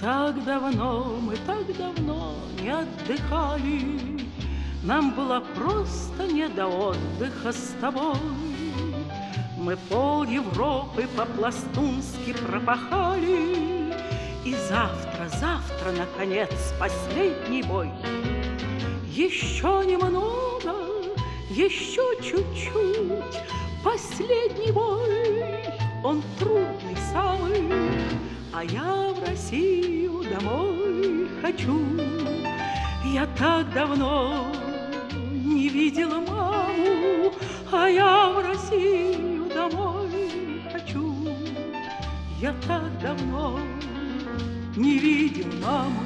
мы так давно не отдыхали. Нам было просто не до отдыха с тобой. Мы пол Европы по-пластунски пропахали. И завтра, наконец, последний бой. Еще немного, еще чуть-чуть. Последний бой, он трудный самый. А я в Россию домой хочу. Я так давно не видела маму, а я в Россию домой хочу. Я так давно не видел маму.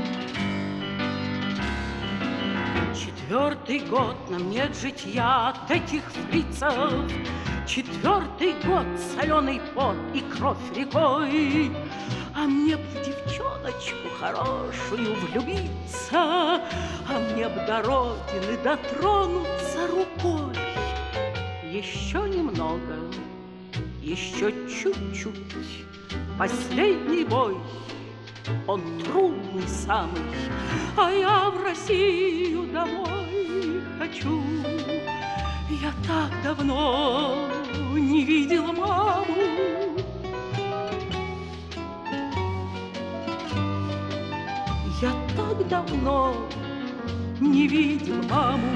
4-й год нам нет житья от этих фрицев. 4-й год соленый пот и кровь рекой. А мне б в девчоночку хорошую влюбиться, а мне б до родины дотронуться рукой. Еще немного, еще чуть-чуть. Последний бой, он трудный самый, а я в Россию домой хочу. Я так давно не видела маму. Я так давно не видел маму.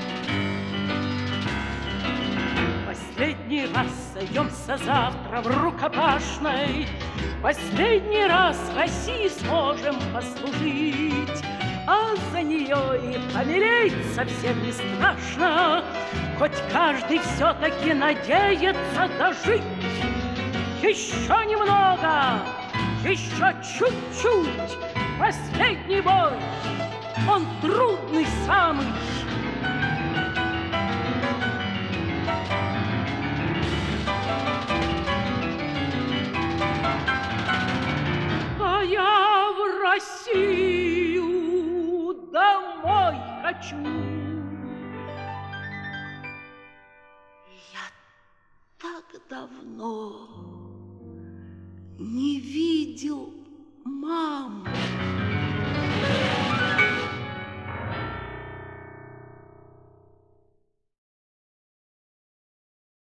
Последний раз сойдемся завтра в рукопашной. Последний раз России сможем послужить. А за нее и помереть совсем не страшно, хоть каждый все-таки надеется дожить. Еще немного, еще чуть-чуть. Последний бой, он трудный самый. А я в Россию домой хочу. Я так давно не видел маму.